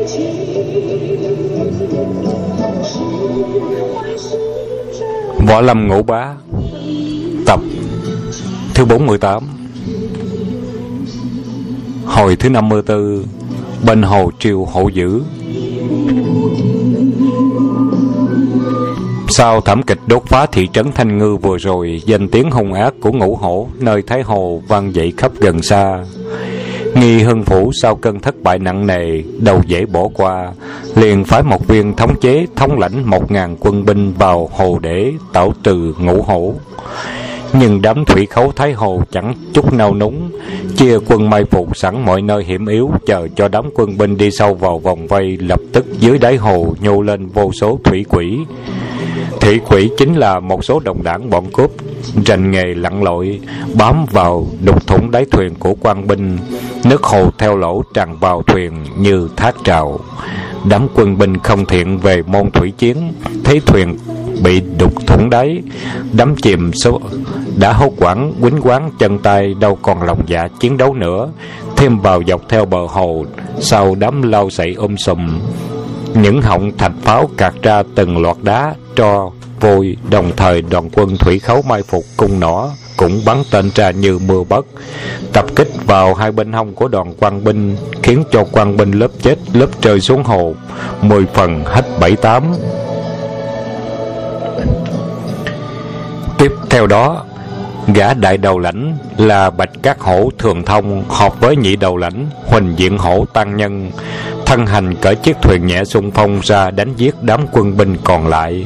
Võ Lâm Ngũ Bá tập thứ 48. Hồi thứ 54. Bên hồ triều hổ dữ. Sau thảm kịch đốt phá thị trấn Thanh Ngư vừa rồi, danh tiếng hung ác của Ngũ Hổ nơi Thái Hồ vang dậy khắp gần xa. Nghi Hưng Phủ sau cơn thất bại nặng nề, đâu dễ bỏ qua, liền phái một viên thống chế thống lãnh 1000 quân binh vào hồ để tảo trừ Ngũ Hổ. Nhưng đám thủy khấu Thái Hồ chẳng chút nao núng, chia quân mai phục sẵn mọi nơi hiểm yếu, chờ cho đám quân binh đi sâu vào vòng vây. Lập tức dưới đáy hồ nhô lên vô số thủy quỷ. Thủy quỷ chính là một số đồng đảng bọn cướp rành nghề lặn lội, bám vào đục thủng đáy thuyền của quan binh. Nước hồ theo lỗ tràn vào thuyền như thác trào. Đám quân binh không thiện về môn thủy chiến, thấy thuyền bị đục thủng đáy, đắm chìm số đã hốt hoảng quýnh quáng chân tay, đâu còn lòng dạ chiến đấu nữa. Thêm vào dọc theo bờ hồ, sau đám lau sậy sùm, những họng thạch pháo cạt ra từng loạt đá tro vôi. Đồng thời đoàn quân thủy khấu mai phục cung nỏ cũng bắn tên ra như mưa bất, tập kích vào hai bên hông của đoàn quan binh, khiến cho quan binh lớp chết lớp rơi xuống hồ, 10 phần hết 7-8. Tiếp theo đó, gã đại đầu lãnh là Bạch Cát Hổ Thường Thông họp với nhị đầu lãnh Huỳnh Diện Hổ Tăng Nhân, thân hành cởi chiếc thuyền nhẹ xung phong ra đánh giết đám quân binh còn lại.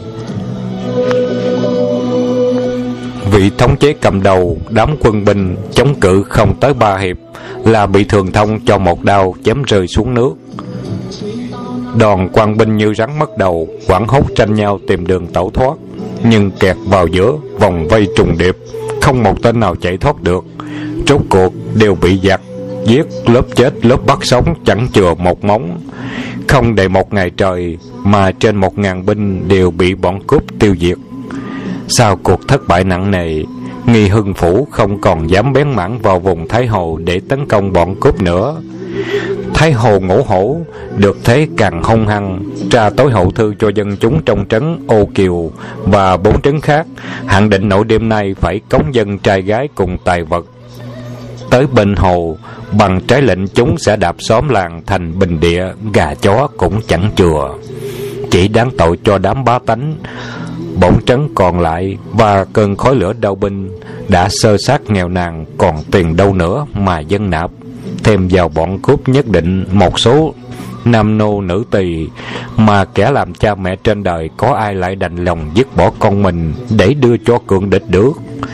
Vị thống chế cầm đầu đám quân binh chống cự không tới 3 hiệp là bị Thường Thông cho một đao chém rơi xuống nước. Đoàn quan binh như rắn mất đầu, hoảng hốt tranh nhau tìm đường tẩu thoát, nhưng kẹt vào giữa vòng vây trùng điệp, không một tên nào chạy thoát được. Rốt cuộc đều bị giặc giết lớp chết lớp bắt sống, chẳng chừa một móng. Không đầy một ngày trời mà trên 1000 binh đều bị bọn cướp tiêu diệt. Sau cuộc thất bại nặng nề, Nghi Hưng Phủ không còn dám bén mảng vào vùng Thái Hồ để tấn công bọn cướp nữa. Thái Hồ Ngũ Hổ được thế càng hung hăng, tra tối hậu thư cho dân chúng trong trấn Ô Kiều và 4 trấn khác, hạn định nỗi đêm nay phải cống dân trai gái cùng tài vật tới bên hồ. Bằng trái lệnh chúng sẽ đạp xóm làng thành bình địa, gà chó cũng chẳng chừa. Chỉ đáng tội cho đám bá tánh 4 trấn còn lại và cơn khói lửa đau binh đã sơ sát nghèo nàn, còn tiền đâu nữa mà dân nạp. Thêm vào bọn cướp nhất định một số nam nô nữ tỳ, mà kẻ làm cha mẹ trên đời có ai lại đành lòng dứt bỏ con mình để đưa cho cường địch được.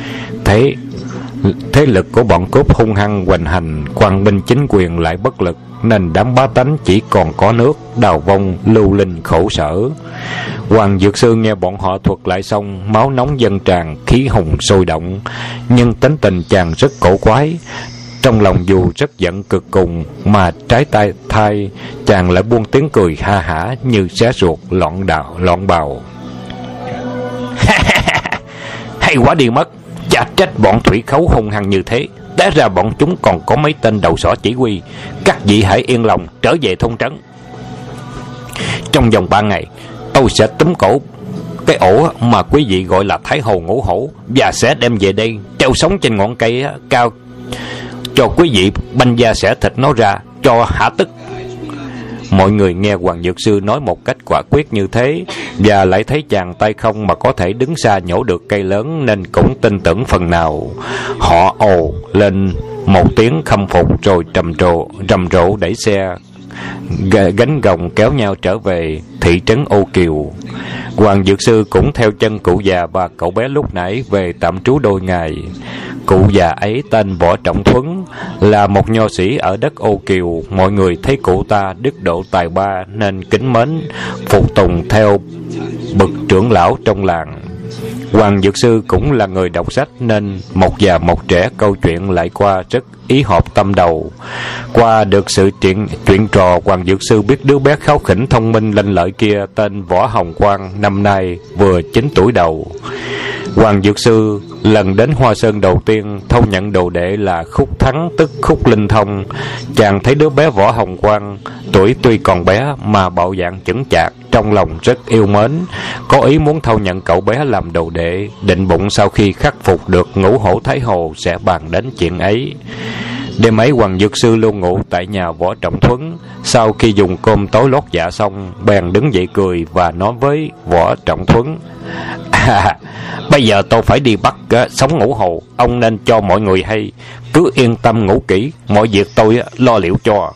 Thế lực của bọn cướp hung hăng hoành hành, quan binh chính quyền lại bất lực, nên đám bá tánh chỉ còn có nước đào vong lưu linh khổ sở. Hoàng Dược Sư nghe bọn họ thuật lại xong, máu nóng dâng tràn, khí hùng sôi động, nhưng tính tình chàng rất cổ quái. Trong lòng dù rất giận cực cùng, mà trái tay thai chàng lại buông tiếng cười ha hả như xé ruột loạn bào. Hay quá đi mất, chả trách bọn thủy khấu hung hăng như thế. Té ra bọn chúng còn có mấy tên đầu sỏ chỉ huy. Các vị hãy yên lòng trở về thôn trấn. Trong vòng 3 ngày, tôi sẽ túm cổ cái ổ mà quý vị gọi là Thái Hồ Ngũ Hổ, và sẽ đem về đây treo sống trên ngọn cây cao, cho quý vị banh da xẻ thịt nó ra cho hả tức. Mọi người nghe Hoàng Dược Sư nói một cách quả quyết như thế, và lại thấy chàng tay không mà có thể đứng xa nhổ được cây lớn, nên cũng tin tưởng phần nào. Họ ồ lên một tiếng khâm phục, rồi rầm rộ đẩy xe gánh gồng kéo nhau trở về thị trấn Ô Kiều. Hoàng Dược Sư cũng theo chân cụ già và cậu bé lúc nãy về tạm trú đôi ngày. Cụ già ấy tên Võ Trọng Thuấn, là một nho sĩ ở đất Ô Kiều. Mọi người thấy cụ ta đức độ tài ba nên kính mến phục tùng theo bậc trưởng lão trong làng. Hoàng Dược Sư cũng là người đọc sách, nên một già một trẻ câu chuyện lại qua rất ý hợp tâm đầu. Qua được sự chuyện trò, Hoàng Dược Sư biết đứa bé kháu khỉnh thông minh lanh lợi kia tên Võ Hồng Quang, năm nay vừa 9 tuổi đầu. Hoàng Dược Sư lần đến Hoa Sơn đầu tiên thâu nhận đồ đệ là Khúc Thắng, tức Khúc Linh Thông. Chàng thấy đứa bé Võ Hồng Quang, tuổi tuy còn bé mà bạo dạng chững chạc, trong lòng rất yêu mến, có ý muốn thâu nhận cậu bé làm đồ đệ, định bụng sau khi khắc phục được Ngũ Hổ Thái Hồ sẽ bàn đến chuyện ấy. Đêm ấy Hoàng Dược Sư lưu ngụ tại nhà Võ Trọng Thuấn. Sau khi dùng cơm tối lót dạ xong, bèn đứng dậy cười và nói với Võ Trọng Thuấn: bây giờ tôi phải đi bắt sống Ngũ Hồ, ông nên cho mọi người hay, cứ yên tâm ngủ kỹ, mọi việc tôi lo liệu cho.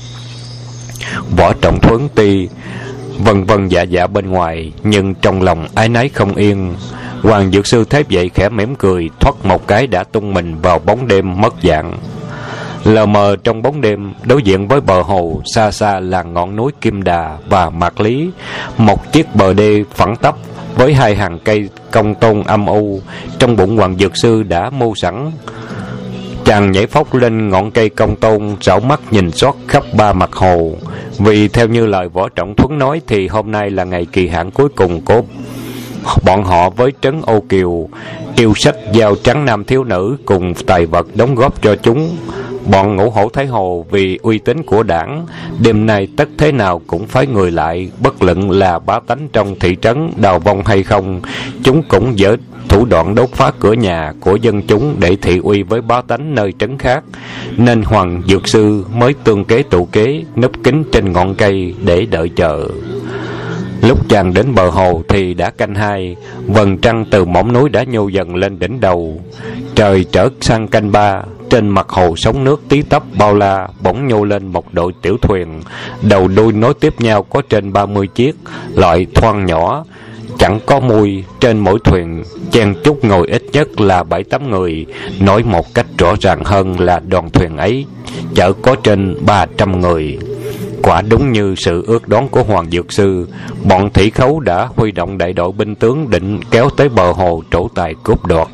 Võ Trọng Thuấn tuy vân vân dạ dạ bên ngoài, nhưng trong lòng ái náy không yên. Hoàng Dược Sư thấy vậy khẽ mỉm cười, thoát một cái đã tung mình vào bóng đêm mất dạng. Lờ mờ trong bóng đêm, đối diện với bờ hồ, xa xa là ngọn núi Kim Đà và Mạc Lý, một chiếc bờ đê phẳng tắp với hai hàng cây cong tôn âm u. Trong bụng Hoàng Dược Sư đã mưu sẵn. Chàng nhảy phóc lên ngọn cây cong tôn, rảo mắt nhìn xót khắp ba mặt hồ. Vì theo như lời Võ Trọng Thuấn nói thì hôm nay là ngày kỳ hạn cuối cùng của bọn họ với trấn Ô Kiều, yêu sách giao trắng nam thiếu nữ cùng tài vật đóng góp cho chúng. Bọn Ngũ Hổ Thái Hồ vì uy tín của đảng, đêm nay tất thế nào cũng phải người lại, bất luận là bá tánh trong thị trấn đào vong hay không, chúng cũng dở thủ đoạn đốt phá cửa nhà của dân chúng để thị uy với bá tánh nơi trấn khác, nên Hoàng Dược Sư mới tương kế tụ kế núp kín trên ngọn cây để đợi chờ. Lúc chàng đến bờ hồ thì đã canh hai, vầng trăng từ mỏm núi đã nhô dần lên đỉnh đầu. Trời trở sang canh ba, trên mặt hồ sóng nước tí tắp bao la, bỗng nhô lên một đội tiểu thuyền, đầu đuôi nối tiếp nhau có trên 30 chiếc, loại thoăn nhỏ, chẳng có mui. Trên mỗi thuyền chen chúc ngồi ít nhất là 7-8 người. Nói một cách rõ ràng hơn là đoàn thuyền ấy chở có trên 300 người. Quả đúng như sự ước đoán của Hoàng Dược Sư, bọn thủy khấu đã huy động đại đội binh tướng định kéo tới bờ hồ trổ tài cướp đoạt.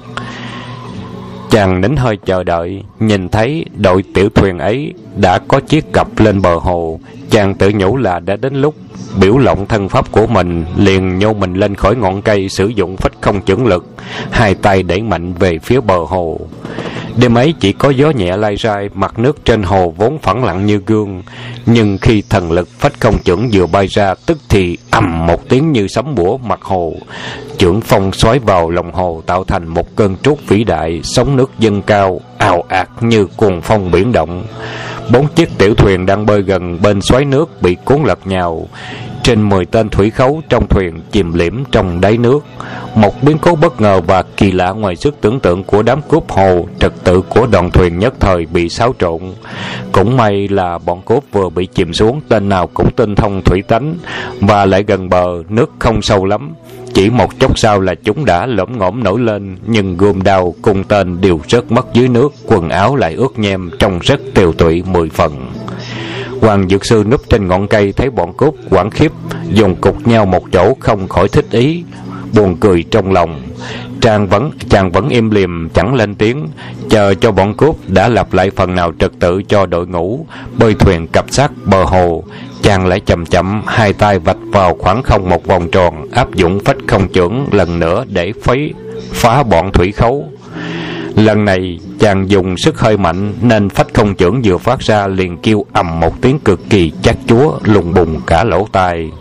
Chàng nín hơi chờ đợi, nhìn thấy đội tiểu thuyền ấy đã có chiếc cập lên bờ hồ. Chàng tự nhủ là đã đến lúc biểu lộng thân pháp của mình, liền nhô mình lên khỏi ngọn cây, sử dụng phách không chưởng lực, hai tay đẩy mạnh về phía bờ hồ. Đêm ấy chỉ có gió nhẹ lai rai, mặt nước trên hồ vốn phẳng lặng như gương, nhưng khi thần lực phách không chưởng vừa bay ra, tức thì ầm một tiếng như sấm bủa mặt hồ. Chưởng phong xoáy vào lòng hồ tạo thành một cơn trút vĩ đại, sóng nước dâng cao ào ạt như cuồng phong biển động. 4 chiếc tiểu thuyền đang bơi gần bên xoáy nước bị cuốn lật nhào. Trên 10 tên thủy khấu trong thuyền chìm liễm trong đáy nước. Một biến cố bất ngờ và kỳ lạ ngoài sức tưởng tượng của đám cướp hồ, trật tự của đoàn thuyền nhất thời bị xáo trộn. Cũng may là bọn cướp vừa bị chìm xuống, tên nào cũng tinh thông thủy tánh và lại gần bờ, nước không sâu lắm. Chỉ một chốc sau là chúng đã lổm ngổm nổi lên, nhưng gươm đao cung tên đều rớt mất dưới nước, quần áo lại ướt nhem, trông rất tiều tụy 10 phần. Hoàng Dược Sư núp trên ngọn cây thấy bọn cướp hoảng khiếp, dùng cục nhau một chỗ không khỏi thích ý, buồn cười trong lòng. Chàng vẫn im lìm chẳng lên tiếng, chờ cho bọn cướp đã lập lại phần nào trật tự cho đội ngũ bơi thuyền cập sát bờ hồ. Chàng lại chậm chậm hai tay vạch vào khoảng không một vòng tròn, áp dụng phách không chưởng lần nữa để phá bọn thủy khấu. Lần này chàng dùng sức hơi mạnh nên phách không chưởng vừa phát ra liền kêu ầm một tiếng cực kỳ chát chúa, lùng bùng cả lỗ tai.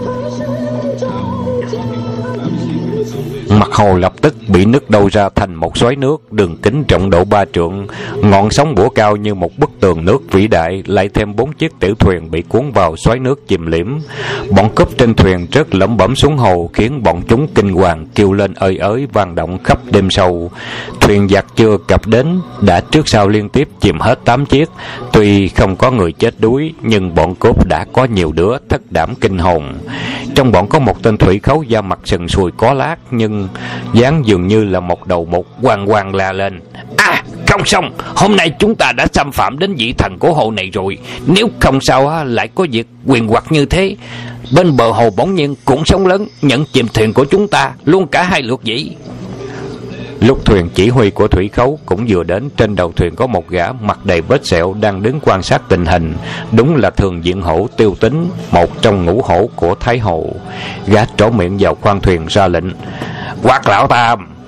Mặt hồ lập tức bị nứt đâu ra thành một xoáy nước, đường kính rộng độ 3 trượng, ngọn sóng bủa cao như một bức tường nước vĩ đại, lại thêm 4 chiếc tiểu thuyền bị cuốn vào xoáy nước chìm liễm. Bọn cướp trên thuyền rớt lẩm bẩm xuống hồ, khiến bọn chúng kinh hoàng kêu lên ơi ới vang động khắp đêm sâu. Thuyền giặc chưa cập đến đã trước sau liên tiếp chìm hết 8 chiếc. Tuy không có người chết đuối, nhưng bọn cướp đã có nhiều đứa thất đảm kinh hồn. Trong bọn có một tên thủy khấu da mặt sần sùi có lát, nhưng dáng dường như là một đầu mục, hoàng hoàng la lên: không xong, hôm nay chúng ta đã xâm phạm đến vị thần của hồ này rồi. Nếu không sao lại có việc quyền hoặc như thế. Bên bờ hồ bỗng nhiên cuộn sóng lớn nhận chìm thuyền của chúng ta luôn cả hai lượt vậy. Lúc thuyền chỉ huy của thủy khấu cũng vừa đến, trên đầu thuyền có một gã mặt đầy vết sẹo đang đứng quan sát tình hình. Đúng là Thường Diện Hổ Tiêu Tính, một trong ngũ hổ của Thái Hồ. Gã trổ miệng vào khoang thuyền ra lệnh: Quát lão Tam,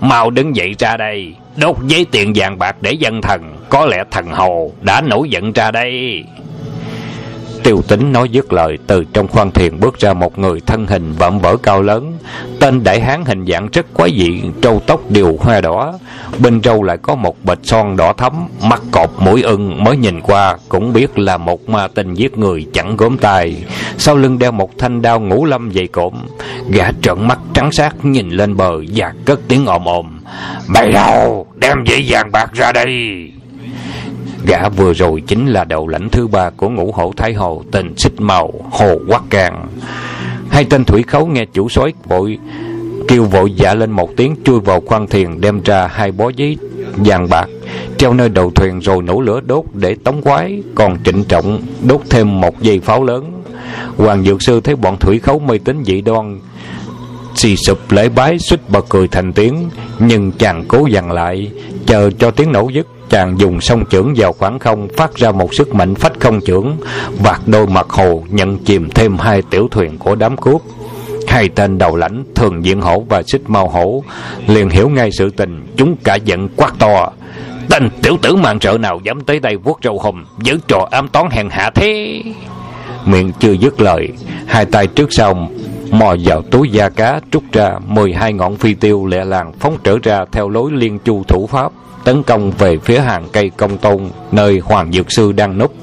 mau đứng dậy ra đây, đốt giấy tiền vàng bạc để dân thần, có lẽ thần hồ đã nổi giận ra đây. Tiêu Tính nói dứt lời, từ trong khoang thuyền bước ra một người thân hình vạm vỡ cao lớn. Tên đại hán hình dạng rất quái dị, râu tóc đều hoa đỏ, bên râu lại có một bệt son đỏ thắm, mắt cọp mũi ưng, mới nhìn qua cũng biết là một ma tinh giết người chẳng gớm tay. Sau lưng đeo một thanh đao ngũ lâm dày cộm. Gã trợn mắt trắng sát nhìn lên bờ và cất tiếng ồm ồm: "Bày đâu, đem giấy vàng bạc ra đây." Gã vừa rồi chính là đầu lãnh thứ ba của Ngũ Hổ Thái Hồ, tên Xích Mao, Hồ Quát Càng. Hai tên thủy khấu nghe chủ soái kêu vội dạ lên một tiếng, chui vào khoang thuyền đem ra hai bó giấy vàng bạc treo nơi đầu thuyền, rồi nổ lửa đốt để tống quái, còn trịnh trọng đốt thêm một dây pháo lớn. Hoàng Dược Sư thấy bọn thủy khấu mê tín dị đoan, xì sụp lễ bái, suýt bật cười thành tiếng, nhưng chàng cố dằn lại, chờ cho tiếng nổ dứt. Chàng dùng song chưởng vào khoảng không, phát ra một sức mạnh phách không chưởng, vạt đôi mặt hồ, nhận chìm thêm hai tiểu thuyền của đám cướp. Hai tên đầu lãnh Thường Diện Hổ và Xích Mao Hổ liền hiểu ngay sự tình, chúng cả giận quát to: "Tên tiểu tử màn trợ nào dám tới đây vuốt râu hùm, giữ trò ám toán hèn hạ thế?" Miệng chưa dứt lời, hai tay trước sau mò vào túi da cá, trút ra 12 ngọn phi tiêu lẹ làng phóng trở ra theo lối liên chu thủ pháp, tấn công về phía hàng cây Công Tôn nơi Hoàng Dược Sư đang núp.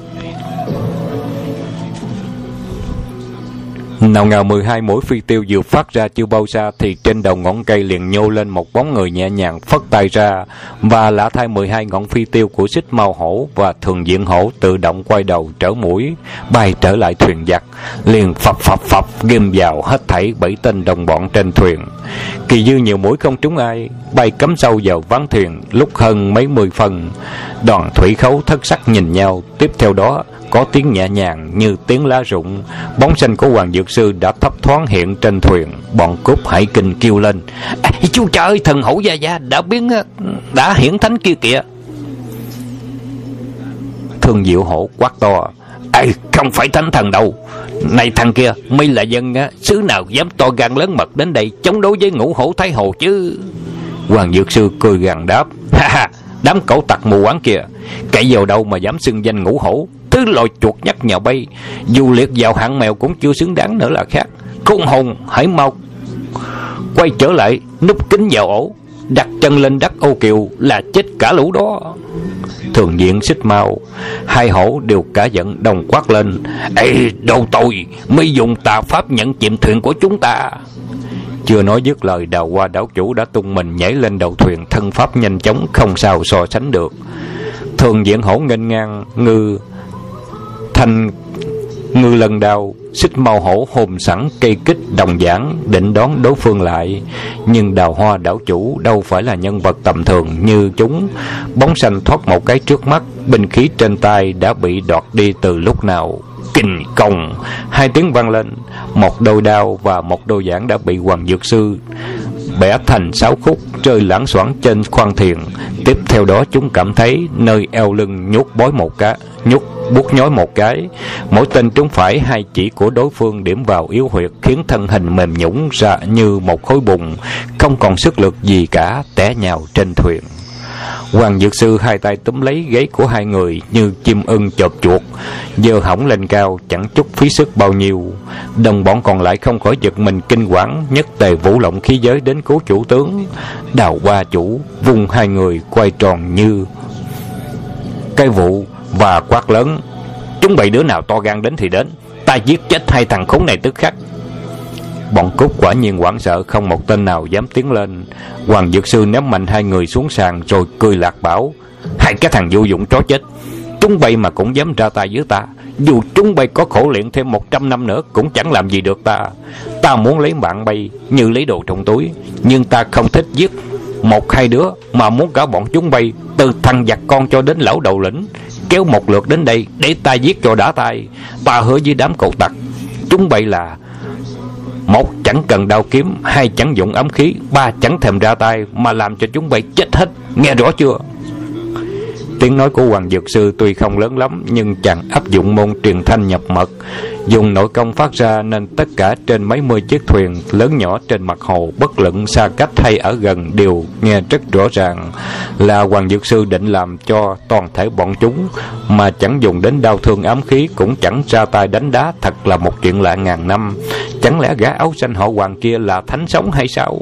Nào ngờ 12 mũi phi tiêu vừa phát ra chưa bao xa thì trên đầu ngọn cây liền nhô lên một bóng người nhẹ nhàng phất tay ra, và lạ thay 12 ngọn phi tiêu của Xích Mao Hổ và Thường Diện Hổ tự động quay đầu trở mũi, bay trở lại thuyền giặc, liền phập phập phập ghim vào hết thảy 7 tên đồng bọn trên thuyền. Kỳ dư nhiều mũi không trúng ai, bay cắm sâu vào ván thuyền lúc hơn mấy mươi phân. Đoàn thủy khấu thất sắc nhìn nhau, tiếp theo đó có tiếng nhẹ nhàng như tiếng lá rụng, bóng xanh của Hoàng Dược Sư đã thấp thoáng hiện trên thuyền. Bọn cướp hãi kinh kêu lên: "Chú trời, thần hổ gia gia đã hiển thánh kia kìa!" Thường Diệu Hổ quát to: "Không phải thánh thần đâu, này thằng kia, mi là dân xứ nào dám to gan lớn mật đến đây chống đối với Ngũ Hổ Thái Hồ chứ?" Hoàng Dược Sư cười gằn đáp: "Ha, đám cẩu tặc mù quáng kìa, cậy vào đâu mà dám xưng danh Ngũ Hổ, thứ loài chuột nhắt nhào bay, dù liệt vào hạng mèo cũng chưa xứng đáng nữa là khác. Khôn hồn, hãy mau quay trở lại, núp kín vào ổ, đặt chân lên đất Ô Kiều là chết cả lũ đó." Thường Diện, Xích Mao, hai hổ đều cả giận đồng quát lên: "Đồ tồi, mi dùng tà pháp nhận chìm thuyền của chúng ta!" Chưa nói dứt lời, Đào Hoa đảo chủ đã tung mình nhảy lên đầu thuyền, thân pháp nhanh chóng không sao so sánh được. Thường Diện Hổ nghênh ngang ngư lần đao, Xích Mao Hổ hồn sẵn cây kích đồng giảng định đón đối phương lại, nhưng Đào Hoa đảo chủ đâu phải là nhân vật tầm thường như chúng. Bóng xanh thoát một cái trước mắt, binh khí trên tay đã bị đoạt đi từ lúc nào. Kình công, hai tiếng vang lên, một đôi đao và một đôi giảng đã bị Hoàng Dược Sư bẻ thành 6 khúc, rơi loảng xoảng trên khoang thuyền. Tiếp theo đó chúng cảm thấy nơi eo lưng nhút buốt nhói một cái. Mỗi tên trúng phải hai chỉ của đối phương điểm vào yếu huyệt, khiến thân hình mềm nhũn ra như một khối bùn, không còn sức lực gì cả, té nhào trên thuyền. Hoàng Dược Sư hai tay túm lấy gáy của hai người như chim ưng chộp chuột, giơ hõng lên cao, chẳng chút phí sức bao nhiêu. Đồng bọn còn lại không khỏi giật mình kinh quản, nhất tề vũ lộng khí giới đến cứu chủ tướng. Đào Hoa chủ vung hai người quay tròn như cây vụ và quát lớn: "Chúng bày đứa nào to gan đến thì đến, ta giết chết hai thằng khốn này tức khắc." Bọn cướp quả nhiên hoảng sợ, không một tên nào dám tiến lên. Hoàng Dược Sư ném mạnh hai người xuống sàn rồi cười lạc bảo: "Hai cái thằng vô dụng chó chết, chúng bay mà cũng dám ra tay với ta, dù chúng bay có khổ luyện thêm 100 năm nữa cũng chẳng làm gì được ta. Ta muốn lấy bạn bay như lấy đồ trong túi, nhưng ta không thích giết một hai đứa, mà muốn cả bọn chúng bay, từ thằng giặc con cho đến lão đầu lĩnh, kéo một lượt đến đây để ta giết cho đã tay. Ta hứa với đám cậu tặc, chúng bay là: một, chẳng cần đao kiếm; hai, chẳng dụng ám khí; ba, chẳng thèm ra tay, mà làm cho chúng bay chết hết, nghe rõ chưa?" Tiếng nói của Hoàng Dược Sư tuy không lớn lắm, nhưng chàng áp dụng môn truyền thanh nhập mật, dùng nội công phát ra, nên tất cả trên mấy mươi chiếc thuyền lớn nhỏ trên mặt hồ, bất luận xa cách hay ở gần, đều nghe rất rõ ràng là Hoàng Dược Sư định làm cho toàn thể bọn chúng, mà chẳng dùng đến đao thương ám khí, cũng chẳng ra tay đánh đá. Thật là một chuyện lạ ngàn năm. Chẳng lẽ gã áo xanh họ Hoàng kia là thánh sống hay sao?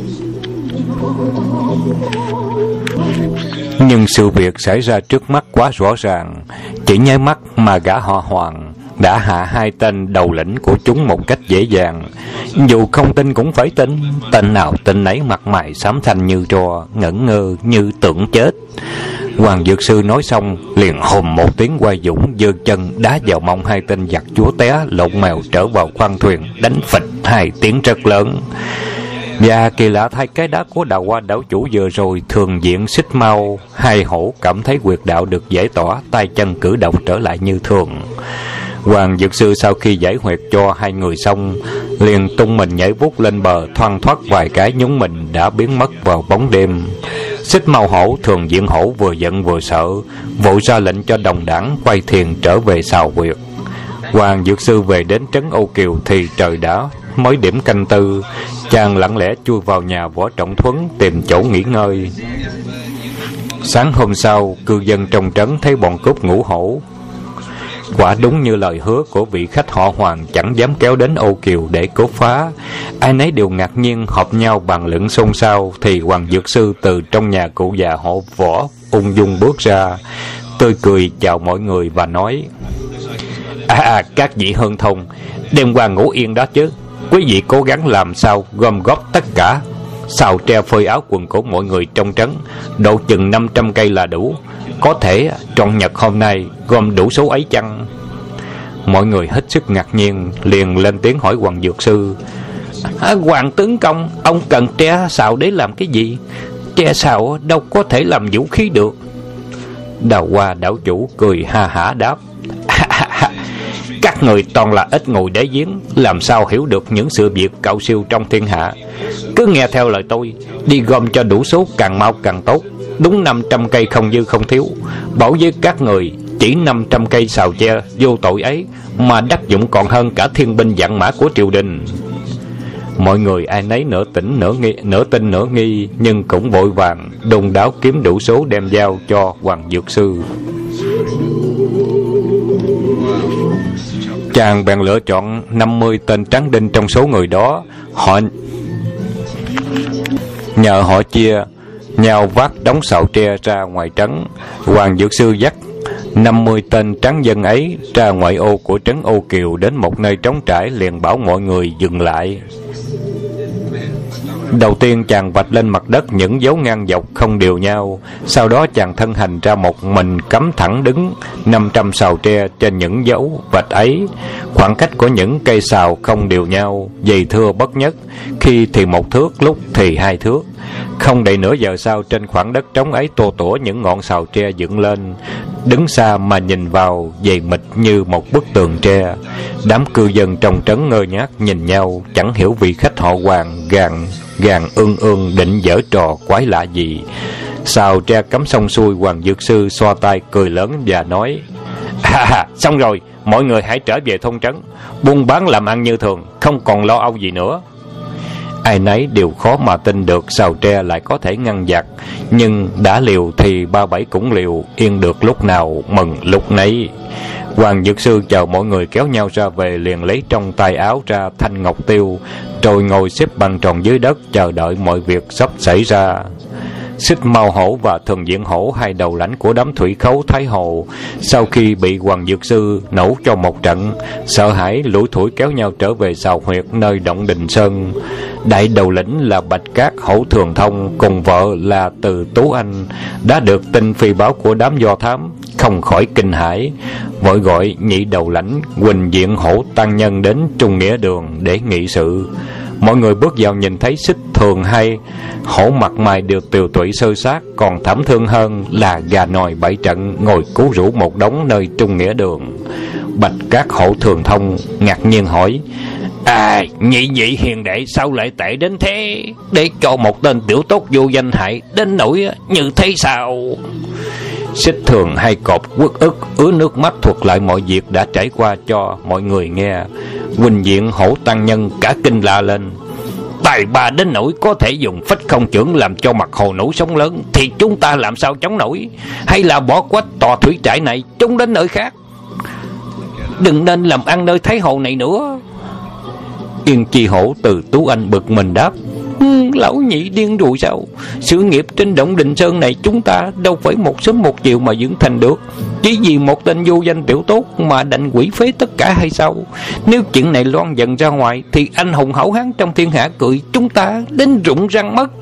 Nhưng sự việc xảy ra trước mắt quá rõ ràng. Chỉ nháy mắt mà gã họ Hoàng đã hạ hai tên đầu lĩnh của chúng một cách dễ dàng. Dù không tin cũng phải tin. Tên nào tên nấy mặt mày xám xanh như tro, ngẩn ngơ như tưởng chết. Hoàng Dược Sư nói xong liền hùm một tiếng quay dũng, giơ chân đá vào mông hai tên giặc chúa té lộn mèo trở vào khoang thuyền, đánh phịch hai tiếng rất lớn. Và kỳ lạ thay, cái đá của Đào Hoa đảo chủ vừa rồi thường diện Xích Mau, hai hổ cảm thấy huyệt đạo được giải tỏa, tay chân cử động trở lại như thường. Hoàng Dược Sư sau khi giải huyệt cho hai người xong, liền tung mình nhảy vút lên bờ, thoăn thoắt vài cái nhúng mình đã biến mất vào bóng đêm. Xích Mau hổ, thường diện hổ vừa giận vừa sợ, vội ra lệnh cho đồng đảng quay thuyền trở về xào huyệt. Hoàng Dược Sư về đến trấn Âu Kiều thì trời đã mới điểm canh tư. Chàng lặng lẽ chui vào nhà Võ Trọng Thuấn tìm chỗ nghỉ ngơi. Sáng hôm sau, cư dân trong trấn thấy bọn cướp ngũ hổ. Quả đúng như lời hứa của vị khách họ Hoàng, chẳng dám kéo đến Âu Kiều để cướp phá. Ai nấy đều ngạc nhiên họp nhau bàn luận xôn xao. Thì Hoàng Dược Sư từ trong nhà cụ già họ Võ ung dung bước ra, tươi cười chào mọi người và nói: các vị hương thông, đêm qua ngủ yên đó chứ? Quý vị cố gắng làm sao gom góp tất cả xào tre phơi áo quần của mọi người trong trấn, độ chừng 500 cây là đủ. Có thể trọn nhật hôm nay gom đủ số ấy chăng? Mọi người hết sức ngạc nhiên, liền lên tiếng hỏi Hoàng Dược Sư: Hoàng tướng công, ông cần tre xào để làm cái gì? Tre xào đâu có thể làm vũ khí được. Đào Hoa đảo chủ cười ha hả đáp: Các người toàn là ít ngồi đáy giếng, làm sao hiểu được những sự việc cao siêu trong thiên hạ. Cứ nghe theo lời tôi, đi gom cho đủ số, càng mau càng tốt. Đúng 500 cây không dư không thiếu. Bảo với các người, chỉ 500 cây xào tre vô tội ấy mà đắc dụng còn hơn cả thiên binh vạn mã của triều đình. Mọi người ai nấy nửa tin nửa nghi, nhưng cũng vội vàng đôn đáo kiếm đủ số đem giao cho Hoàng Dược Sư. Chàng bèn lựa chọn 50 tên tráng đinh trong số người đó. Nhờ họ chia nhau vác đống xào tre ra ngoài trấn. Hoàng Dược Sư dắt 50 tên tráng dân ấy ra ngoại ô của trấn Âu Kiều, đến một nơi trống trải, liền bảo mọi người dừng lại. Đầu tiên chàng vạch lên mặt đất những dấu ngang dọc không đều nhau. Sau đó chàng thân hành ra một mình, cắm thẳng đứng 500 sào tre trên những dấu vạch ấy. Khoảng cách của những cây sào không đều nhau, dày thưa bất nhất, khi thì 1 thước, lúc thì 2 thước. Không đầy nửa giờ sau, trên khoảng đất trống ấy tua tủa những ngọn sào tre dựng lên. Đứng xa mà nhìn vào, dày mịt như một bức tường tre. Đám cư dân trong trấn ngơ ngác nhìn nhau, chẳng hiểu vị khách họ Hoàng gàn ương định giở trò quái lạ gì. Sào tre cắm xong xuôi, Hoàng Dược Sư xoa tay cười lớn và nói: Xong rồi, mọi người hãy trở về thôn trấn, buôn bán làm ăn như thường, không còn lo âu gì nữa. Ai nấy đều khó mà tin được sào tre lại có thể ngăn giặc, nhưng đã liều thì ba bảy cũng liều, yên được lúc nào mừng lúc nấy. Hoàng Dược Sư chờ mọi người kéo nhau ra về, liền lấy trong tay áo ra thanh ngọc tiêu, rồi ngồi xếp bằng tròn dưới đất chờ đợi mọi việc sắp xảy ra. Xích Mau hổ và Thường Diện hổ, hai đầu lãnh của đám thủy khấu Thái Hồ, sau khi bị Hoàng Dược Sư nổ cho một trận, sợ hãi lủi thủi kéo nhau trở về xào huyệt nơi Động Đình Sơn. Đại đầu lĩnh là Bạch Cát hổ Thường Thông cùng vợ là Từ Tú Anh đã được tin phi báo của đám do thám, không khỏi kinh hãi, vội gọi nhị đầu lãnh Huỳnh Diện hổ tăng nhân đến Trung Nghĩa Đường để nghị sự. Mọi người bước vào nhìn thấy Xích Thường hay hổ mặt mày được tiều tụy sơ sát, còn thảm thương hơn là gà nòi 7 trận ngồi cứu rũ một đống nơi Trung Nghĩa Đường. Bạch Cát hổ Thường Thông ngạc nhiên hỏi: nhị hiền đệ sao lại tệ đến thế, để cho một tên tiểu tốt vô danh hại đến nỗi như thế sao? Xích thường hay cột uất ức ứa nước mắt thuật lại mọi việc đã trải qua cho mọi người nghe. Huỳnh Diện Hổ tăng nhân cả kinh la lên: tài ba đến nỗi có thể dùng phách không chưởng làm cho mặt hồ nổi sóng lớn, thì chúng ta làm sao chống nổi? Hay là bỏ quách tòa thủy trại này trốn đến nơi khác, đừng nên làm ăn nơi Thái Hồ này nữa. Yên Chi Hổ từ Tú Anh bực mình đáp: lão nhị điên rồi sao? Sự nghiệp trên Động Đình Sơn này chúng ta đâu phải một sớm một chiều mà dưỡng thành được, chỉ vì một tên vô danh tiểu tốt mà đành quỷ phế tất cả hay sao? Nếu chuyện này loan dần ra ngoài thì anh hùng hảo hán trong thiên hạ cười chúng ta đến rụng răng mất.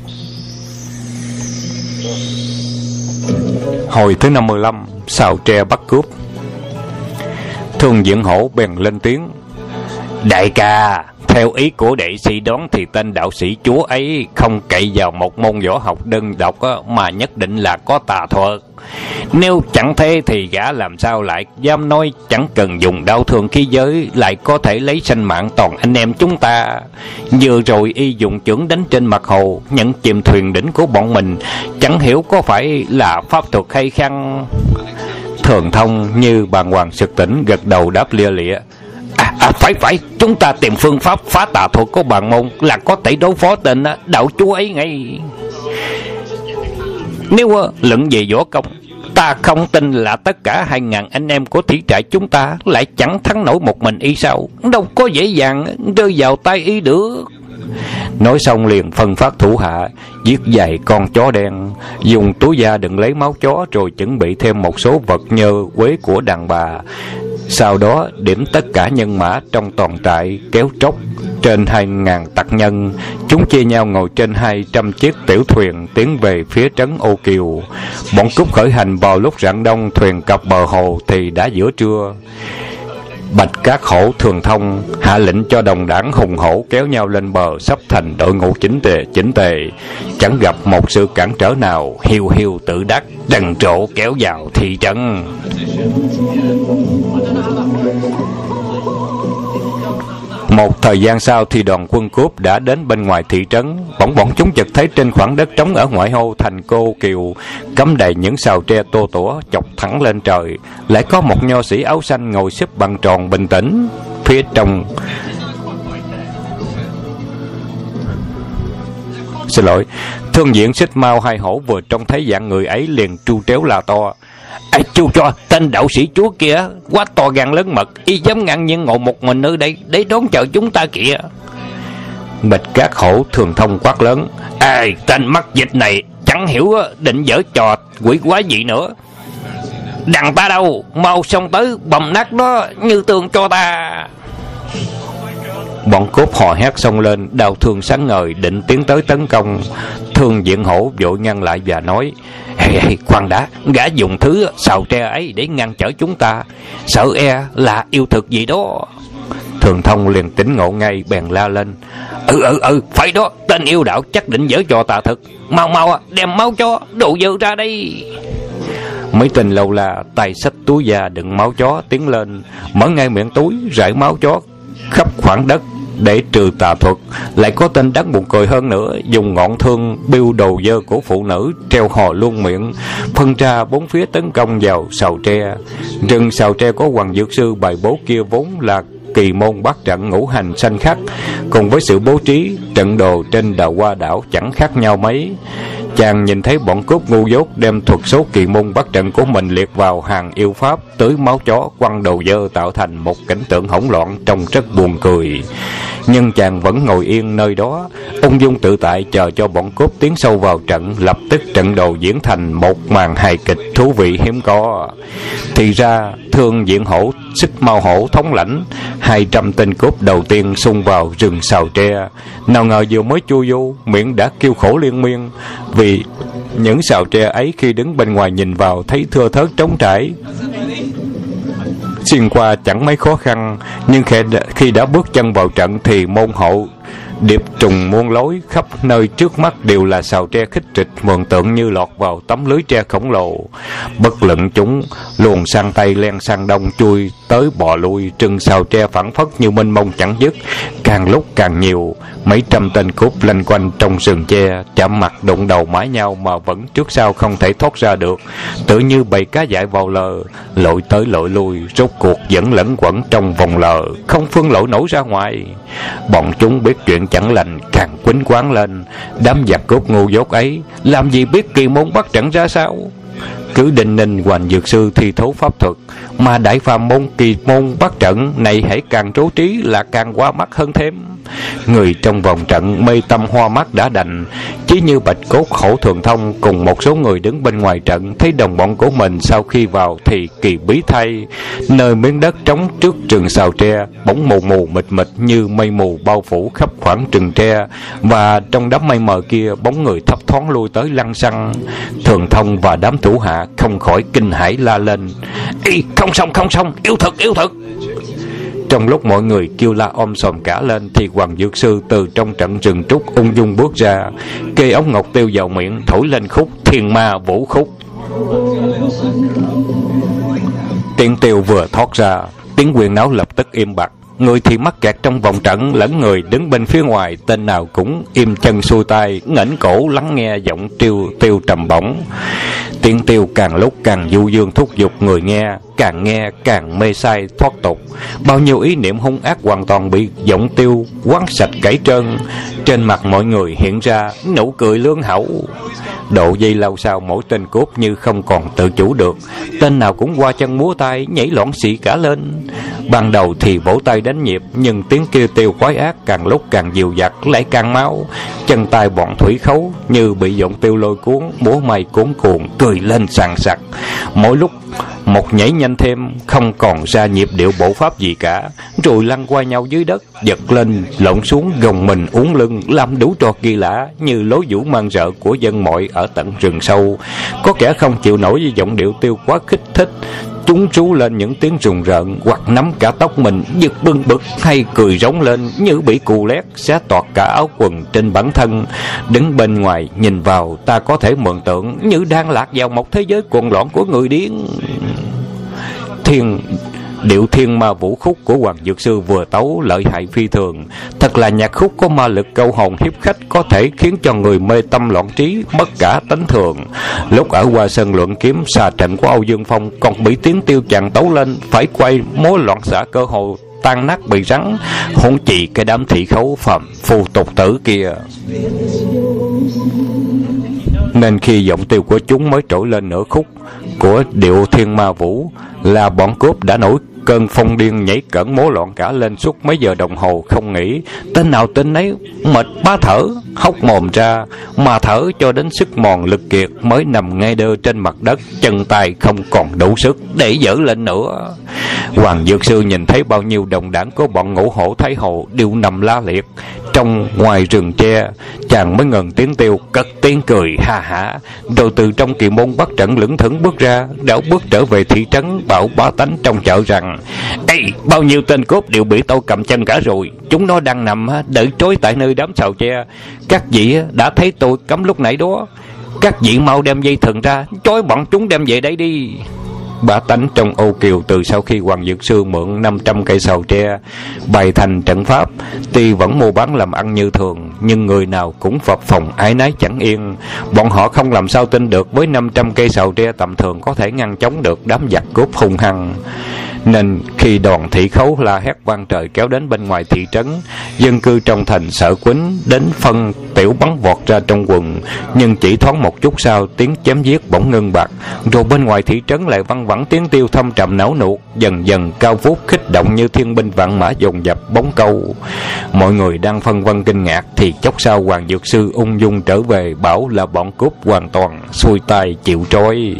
Hồi thứ 55, Sào Tre bắt cướp. Thương Diện Hổ bèn lên tiếng: đại ca, theo ý của đệ suy đoán thì tên đạo sĩ chúa ấy không cậy vào một môn võ học đơn độc mà nhất định là có tà thuật. Nếu chẳng thế thì gã làm sao lại dám nói chẳng cần dùng đao thương khí giới lại có thể lấy sinh mạng toàn anh em chúng ta. Vừa rồi y dùng chưởng đánh trên mặt hồ, nhận chìm thuyền đỉnh của bọn mình, chẳng hiểu có phải là pháp thuật hay chăng? Thường Thông như bàng hoàng sực tỉnh, gật đầu đáp lia lịa: phải, chúng ta tìm phương pháp phá tà thuật của bàn môn là có thể đối phó tên đạo chúa ấy ngay. Nếu luận về võ công, ta không tin là tất cả 2.000 anh em của thủy trại chúng ta lại chẳng thắng nổi một mình y sao? Đâu có dễ dàng rơi vào tay y được. Nói xong liền phân phát thủ hạ giết vài con chó đen, dùng túi da đựng lấy máu chó, rồi chuẩn bị thêm một số vật nhơ quế của đàn bà. Sau đó điểm tất cả nhân mã trong toàn trại kéo trốc trên 2.000 tặc nhân. Chúng chia nhau ngồi trên 200 chiếc tiểu thuyền tiến về phía trấn Ô Kiều. Bọn cướp khởi hành vào lúc rạng đông, thuyền cập bờ hồ thì đã giữa trưa. Bạch Cát Hổ Thường Thông hạ lệnh cho đồng đảng hùng hổ kéo nhau lên bờ, sắp thành đội ngũ chỉnh tề, chẳng gặp một sự cản trở nào, hiu hiu tự đắc trần trộ kéo vào thị trấn. Một thời gian sau thì đoàn quân cướp đã đến bên ngoài thị trấn. Bọn chúng chợt thấy trên khoảng đất trống ở ngoại ô thành Cô Kiều cắm đầy những sào tre tô tủa chọc thẳng lên trời, lại có một nho sĩ áo xanh ngồi xếp bằng tròn bình tĩnh. Phía trong Thương Diện Xích Mao Hai Hổ vừa trông thấy dạng người ấy liền tru tréo la to: chu cho, tên đạo sĩ chúa kia quá to gan lớn mật, y dám ngang nhiên ngồi một mình nơi đây để đón chờ chúng ta kìa. Bạch Cát Hổ Thường Thông quát lớn: tên mắc dịch này chẳng hiểu định giở trò quỷ quái gì nữa. Đằng ta đâu, mau xông tới bầm nát đó như tường cho ta. Bọn cướp hò hét xông lên, đao thương sáng ngời định tiến tới tấn công. Thương Diện Hổ vội ngăn lại và nói: khoan đã, gã dùng thứ sào tre ấy để ngăn trở chúng ta, sợ e là yêu thực gì đó. Thường Thông liền tỉnh ngộ ngay, bèn la lên: phải đó, tên yêu đạo chắc định giở trò tà thực. Mau đem máu chó đồ dơ ra đây. Mấy tên lâu la tay xách túi da đựng máu chó tiến lên, mở ngay miệng túi rải máu chó khắp khoảng đất để trừ tà thuật. Lại có tên đáng buồn cười hơn nữa, dùng ngọn thương biêu đầu dơ của phụ nữ treo hò luôn miệng, phân ra bốn phía tấn công vào sào tre. Rừng sào tre có Hoàng Dược Sư bài bố kia vốn là kỳ môn bát trận ngũ hành xanh khắc, cùng với sự bố trí trận đồ trên Đào Hoa đảo chẳng khác nhau mấy. Chàng nhìn thấy bọn cướp ngu dốt đem thuật số kỳ môn bát trận của mình liệt vào hàng yêu pháp, tưới máu chó quăng đầu dơ, tạo thành một cảnh tượng hỗn loạn trông rất buồn cười. Nhưng chàng vẫn ngồi yên nơi đó, ung dung tự tại chờ cho bọn cướp tiến sâu vào trận. Lập tức trận đồ diễn thành một màn hài kịch thú vị hiếm có. Thì ra Thương Diện Hổ Xích Mao Hổ thống lãnh 200 tên cướp đầu tiên xung vào rừng sào tre. Nào ngờ vừa mới chui vô, miệng đã kêu khổ liên miên, vì những sào tre ấy khi đứng bên ngoài nhìn vào thấy thưa thớt trống trải, xuyên qua chẳng mấy khó khăn. Nhưng khi đã bước chân vào trận thì môn hộ điệp trùng muôn lối, khắp nơi trước mắt đều là sào tre khích trịch, mường tượng như lọt vào tấm lưới tre khổng lồ. Bất luận chúng luồn sang tây len sang đông, chui tới bò lui, trừng sào tre phảng phất như mênh mông chẳng dứt. Càng lúc càng nhiều, mấy trăm tên cướp lanh quanh trong rừng tre, chạm mặt đụng đầu mãi nhau mà vẫn trước sau không thể thoát ra được, tự như bầy cá dại vào lờ, lội tới lội lui, rốt cuộc vẫn lẫn quẩn trong vòng lờ, không phương lội nổi ra ngoài. Bọn chúng biết chuyện chẳng lành, càng quýnh quáng lên. Đám giặc cướp ngu dốt ấy làm gì biết kỳ môn bắt trận ra sao. Cứ đinh ninh hoành dược sư thi thố pháp thuật, mà đại phàm môn kỳ môn bắt trận này hãy càng trố trí là càng qua mắt hơn thêm. Người trong vòng trận mê tâm hoa mắt đã đành, chỉ như Bạch Cốt, Hổ Thường Thông cùng một số người đứng bên ngoài trận thấy đồng bọn của mình sau khi vào thì kỳ bí thay. Nơi miếng đất trống trước rừng sào tre bỗng mù mù mịt mịt như mây mù bao phủ khắp khoảng rừng tre, và trong đám mây mờ kia bóng người thấp thoáng lui tới lăng xăng. Thường Thông và đám thủ hạ không khỏi kinh hãi la lên: "Ê, không xong, yêu thực!" Trong lúc mọi người kêu la om sòm cả lên thì Hoàng Dược Sư từ trong trận rừng trúc ung dung bước ra, kê ống ngọc tiêu vào miệng, thổi lên khúc Thiên Ma Vũ Khúc. Tiếng tiêu vừa thoát ra, tiếng huyên náo lập tức im bặt. Người thì mắc kẹt trong vòng trận, lẫn người đứng bên phía ngoài tên nào cũng im chân xuôi tay, ngẩng cổ lắng nghe giọng tiêu trầm bổng. Tiếng tiêu càng lúc càng du dương thúc giục người nghe càng mê say thoát tục. Bao nhiêu ý niệm hung ác hoàn toàn bị giọng tiêu quán sạch cải trơn. Trên mặt mọi người hiện ra nụ cười lương hậu. Độ giây lâu sau, mỗi tên cướp như không còn tự chủ được, tên nào cũng qua chân múa tay, nhảy loạn xị cả lên. Ban đầu thì vỗ tay đánh nhịp, nhưng tiếng kêu tiêu quái ác càng lúc càng dịu dặt, lại càng máu. Chân tay bọn thủy khấu như bị giọng tiêu lôi cuốn, múa may cuốn cuồng, cười lên sàn sặc. Mỗi lúc một nhảy nhanh thêm, không còn ra nhịp điệu bộ pháp gì cả, rồi lăn qua nhau dưới đất, giật lên lộn xuống, gồng mình uốn lưng, làm đủ trò kỳ lạ như lối vũ man rợ của dân mọi ở tận rừng sâu. Có kẻ không chịu nổi với giọng điệu tiêu quá kích thích, chúng rú lên những tiếng rùng rợn, hoặc nắm cả tóc mình giật bưng bực, hay cười rống lên như bị cù lét xé toạc cả áo quần trên bản thân. Đứng bên ngoài nhìn vào, ta có thể mường tượng như đang lạc vào một thế giới cuồng loạn của người điên. Điệu Thiên Ma Vũ Khúc của Hoàng Dược Sư vừa tấu lợi hại phi thường. Thật là nhạc khúc có ma lực câu hồn hiếp khách, có thể khiến cho người mê tâm loạn trí, mất cả tánh thường. Lúc ở qua sân luận kiếm, xà trận của Âu Dương Phong còn bị tiếng tiêu chàng tấu lên, phải quay mối loạn xạ cơ hồ tan nát bị rắn, huống chi cái đám thị khấu phàm phu tục tử kia. Nên khi giọng tiêu của chúng mới trỗi lên nửa khúc của điệu Thiên Ma Vũ là bọn cướp đã nổi cơn phong điên, nhảy cẫng múa loạn cả lên suốt mấy giờ đồng hồ không nghỉ. Tên nào tên nấy mệt bá thở, hốc mồm ra mà thở cho đến sức mòn lực kiệt mới nằm ngay đơ trên mặt đất, chân tay không còn đủ sức để dở lên nữa. Hoàng Dược Sư nhìn thấy bao nhiêu đồng đảng của bọn Ngũ Hổ Thái Hồ đều nằm la liệt trong ngoài rừng tre, chàng mới ngừng tiếng tiêu, cất tiếng cười ha hả, rồi từ trong kỳ môn bắt trận lững thững bước ra, đảo bước trở về thị trấn, bảo bá tánh trong chợ rằng: "Ê, bao nhiêu tên cướp đều bị tôi cầm chân cả rồi, chúng nó đang nằm đợi trói tại nơi đám sào tre. Các vị đã thấy tôi cấm lúc nãy đó, các vị mau đem dây thừng ra, trói bọn chúng đem về đây đi." Bá tánh trong Âu Kiều từ sau khi Hoàng Dược Sư mượn 500 cây sào tre bày thành trận pháp, tuy vẫn mua bán làm ăn như thường, nhưng người nào cũng phập phồng ái nái chẳng yên. Bọn họ không làm sao tin được với 500 cây sào tre tầm thường có thể ngăn chống được đám giặc cướp hung hăng. Nên khi đoàn thị khấu la hét vang trời kéo đến bên ngoài thị trấn, dân cư trong thành sợ quýnh đến phân tiểu bắn vọt ra trong quần. Nhưng chỉ thoáng một chút sau, tiếng chém giết bỗng ngưng bặt, rồi bên ngoài thị trấn lại văng vẳng tiếng tiêu thâm trầm não nuột, dần dần cao vút kích động như thiên binh vạn mã dồn dập bóng câu. Mọi người đang phân vân kinh ngạc thì chốc sau Hoàng Dược Sư ung dung trở về, bảo là bọn cướp hoàn toàn xuôi tay chịu trói.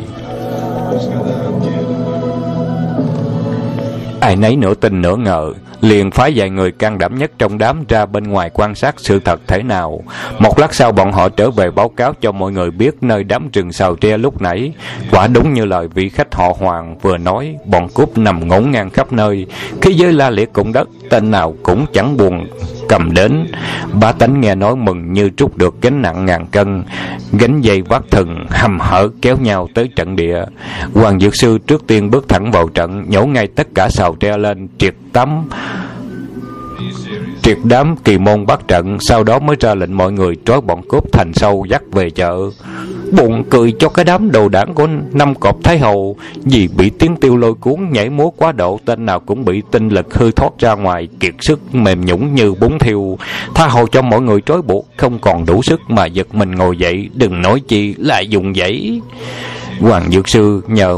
Ai nấy nửa tin nửa ngờ, liền phái vài người can đảm nhất trong đám ra bên ngoài quan sát sự thật thế nào. Một lát sau bọn họ trở về báo cáo cho mọi người biết nơi đám rừng sào tre lúc nãy quả đúng như lời vị khách họ Hoàng vừa nói, bọn cướp nằm ngổn ngang khắp nơi, khí giới la liệt cùng đất, tên nào cũng chẳng buồn cầm đến. Bá tánh nghe nói mừng như trút được gánh nặng ngàn cân, gánh dây vác thần hầm hở kéo nhau tới trận địa. Hoàng Dược Sư trước tiên bước thẳng vào trận, nhổ ngay tất cả sào tre lên, triệt đám kỳ môn bắt trận, sau đó mới ra lệnh mọi người trói bọn cướp thành sâu dắt về chợ. Buồn cười cho cái đám đầu đảng của Năm Cọp Thái Hầu, vì bị tiếng tiêu lôi cuốn nhảy múa quá độ, tên nào cũng bị tinh lực hư thoát ra ngoài, kiệt sức mềm nhũn như bún thiêu. Tha hồ cho mọi người trói buộc, không còn đủ sức mà giật mình ngồi dậy, đừng nói chi lại dùng dãy. Hoàng Dược Sư nhờ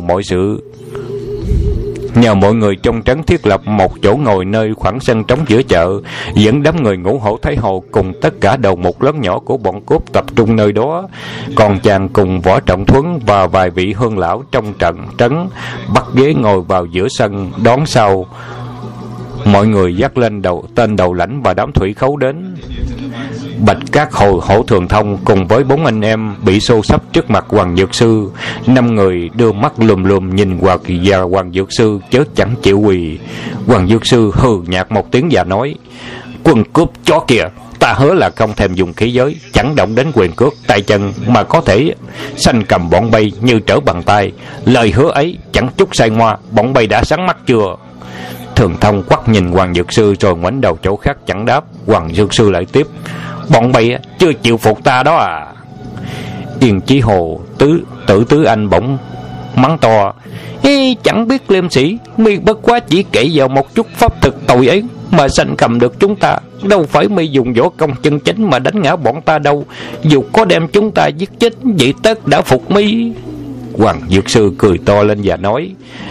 mọi người trong trấn thiết lập một chỗ ngồi nơi khoảng sân trống giữa chợ, dẫn đám người Ngũ Hổ Thái Hồ cùng tất cả đầu mục lớn nhỏ của bọn cướp tập trung nơi đó. Còn chàng cùng Võ Trọng Thuấn và vài vị hương lão trong trấn bắt ghế ngồi vào giữa sân đón sau. Mọi người dắt lên tên đầu lãnh và đám thủy khấu đến. Bạch Cát Hổ Thường Thông cùng với 4 anh em bị xô xấp trước mặt Hoàng Dược Sư. 5 người đưa mắt lùm lùm nhìn và Hoàng Dược Sư chớ chẳng chịu quỳ. Hoàng Dược Sư hừ nhạt một tiếng và nói: "Quân cướp chó kìa, ta hứa là không thèm dùng khí giới, chẳng động đến quyền cước tay chân, mà có thể sanh cầm bọn bay như trở bàn tay. Lời hứa ấy chẳng chút sai ngoa, bọn bay đã sáng mắt chưa?" Thường Thông quắc nhìn Hoàng Dược Sư rồi ngoảnh đầu chỗ khác chẳng đáp. Hoàng Dược Sư lại tiếp: "Bọn bay chưa chịu phục ta đó à?" Yên Chí Hồ Tứ Anh bỗng mắng to: "Chẳng biết liêm sĩ, mi bất quá chỉ kể vào một chút pháp thực tội ấy mà sanh cầm được chúng ta, đâu phải mi dùng võ công chân chính mà đánh ngã bọn ta đâu. Dù có đem chúng ta giết chết, vậy tất đã phục mi." Hoàng Dược Sư cười to lên và nói: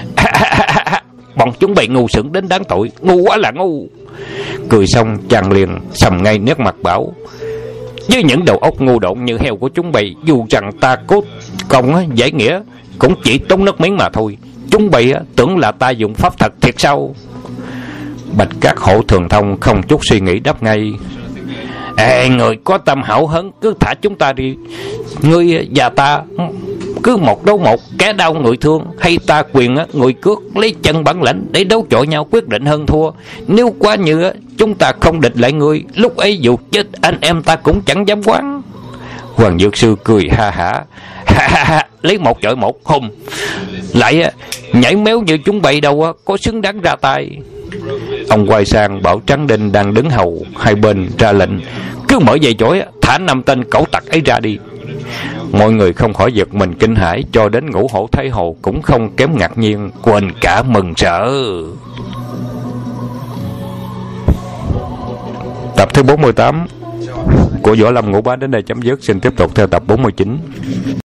"Bọn chúng bày ngu xuẩn đến đáng tội, ngu quá là ngu." Cười xong chàng liền sầm ngay nét mặt bảo: "Với những đầu óc ngu độn như heo của chúng bày, dù rằng ta cố công giải nghĩa cũng chỉ tốn nước miếng mà thôi. Chúng bày tưởng là ta dùng pháp thật thiệt sao?" Bạch Cát Hổ Thường Thông không chút suy nghĩ đáp ngay: "Người có tâm hảo hấn cứ thả chúng ta đi. Ngươi và ta cứ một đấu một, kẻ đau người thương, hay ta quyền người cước, lấy chân bản lãnh để đấu chọi nhau quyết định hơn thua. Nếu quá như chúng ta không địch lại ngươi, lúc ấy dù chết anh em ta cũng chẳng dám quán." Hoàng Dược Sư cười ha hả: "Lấy một chọi một, hùng lại nhảy méo như chúng bày đâu có xứng đáng ra tay." Ông quay sang bảo Tráng Đinh đang đứng hầu hai bên ra lệnh: "Cứ mở dây chổi, thả 5 tên cẩu tặc ấy ra đi." Mọi người không khỏi giật mình kinh hãi, cho đến Ngũ Hổ Thái Hồ cũng không kém ngạc nhiên, quên cả mừng rỡ. Tập thứ 48 của Võ Lâm Ngũ Bá đến đây chấm dứt. Xin tiếp tục theo tập 49.